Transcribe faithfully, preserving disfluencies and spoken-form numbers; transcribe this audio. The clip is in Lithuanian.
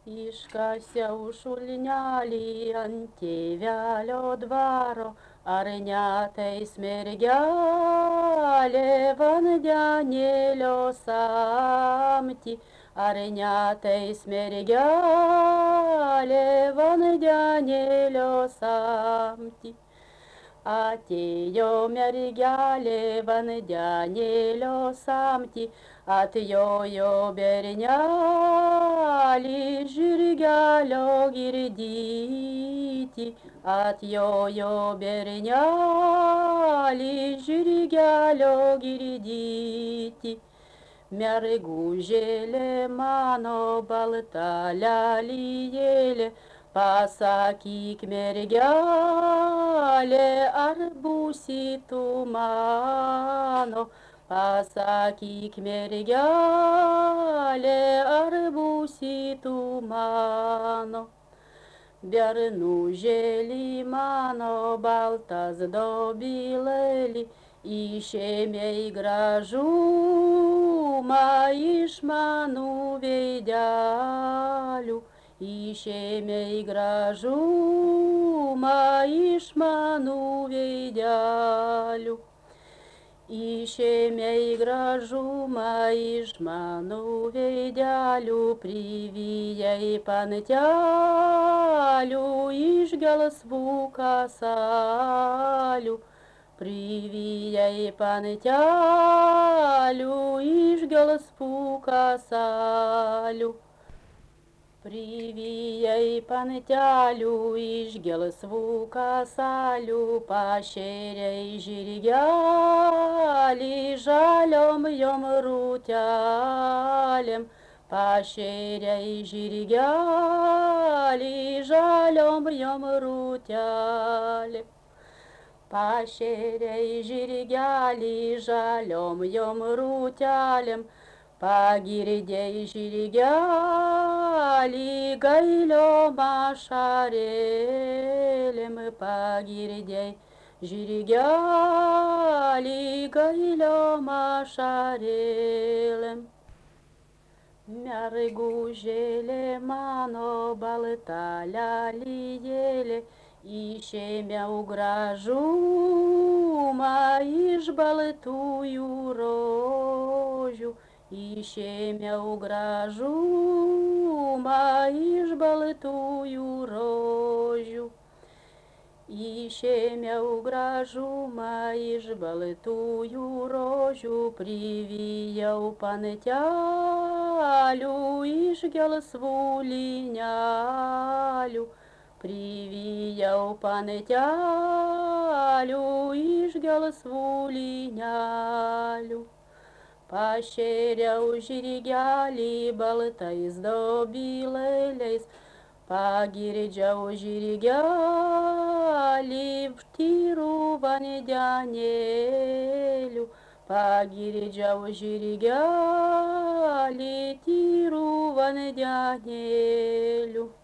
Iškasė užulnelį ant tėvelio dvaro, ar neateis mergelė vandenėlio samti, ar neateis mergelė vandenėlio samti. Atėjo mergelė vandenėlio samti, atjojo bernelį žirgelio girdyti, atjojo bernelį žirgelio girdyti. Mergužėlė mano balta lelijėlė, pasakyk mergelė, ar būsi tu mano, pasakyk mergelė, ar būsi tu mano. Bernužėlį mano baltas dobilėlį, išėmei gražumą iš mano veidelių, išėmei gražumą iš mano veidelių. Išėmei gražumą iš mano veidelių, privijai pantelių iš gelsvų kasalių, privijai pantelių iš gelsvų kasalių. Privijai pantelių iš gelsvų kasalių, pašėrei žirgelį žaliom jom rūtelėm, pašėrei žirgelį žaliom jom rūtelėm. Pašėrei žirgelį žaliom jom rūtelėm, pagirdei žirgelį gailiom ašarėlėm, pagirdei žirgelį gailiom ašarėlėm. Mergužėlė mano balta lelijėlė, išėmiau gražumą iš baltųjų rožių, išėmiau gražumą iš baltųjų rožių. Išėmiau gražumą iš baltųjų rožių, privijau pantelių iš gelsvų lynelių, privijau pantelių iš gelsvų lynelių. Pašėriau žirgelį baltais dobilėliais, pagirdžiau žirgelį tyrų vandenėlių, pagirdžiau žirgelį tyrų vandenėlių.